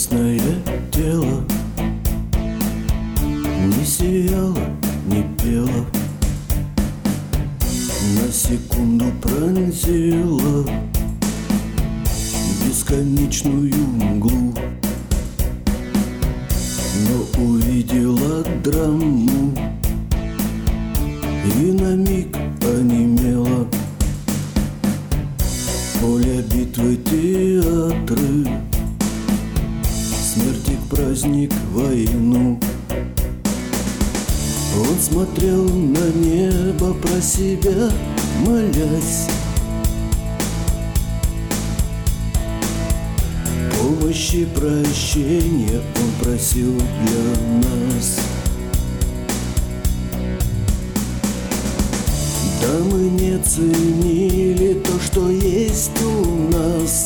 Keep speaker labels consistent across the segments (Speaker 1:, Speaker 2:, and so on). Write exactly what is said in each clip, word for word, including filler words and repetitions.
Speaker 1: Небесное тело не сияло, не пело, на секунду пронзило бесконечную мглу, но увидела драму и на миг онемела. Поле битвы, театры, смертик, праздник, войну. Он смотрел на небо про себя, молясь помощи, прощения он просил для нас. Да мы не ценили то, что есть у нас.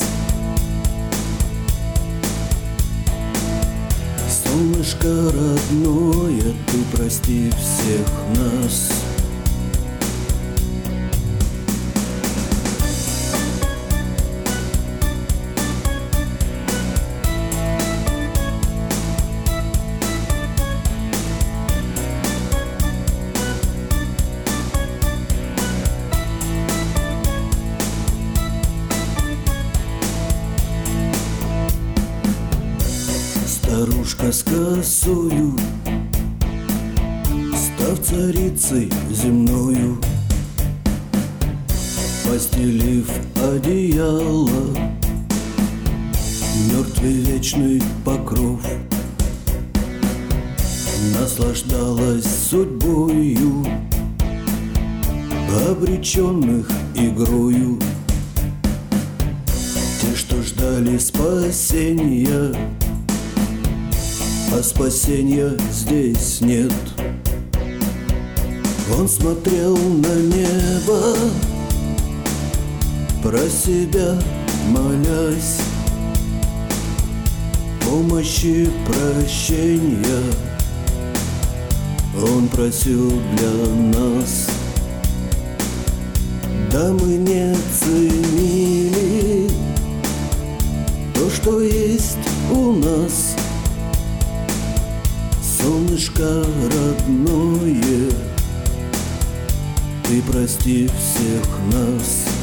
Speaker 1: Солнышко родное, ты прости всех нас. Старушка с косою, став царицей земною, постелив одеяло, мертвый вечный покров, наслаждалась судьбою обреченных игрою. Те, что ждали спасения, а спасения здесь нет. Он смотрел на небо, про себя молясь помощи, прощения он просил для нас. Да мы не ценили то, что есть у нас. Солнышко родное, ты прости всех нас.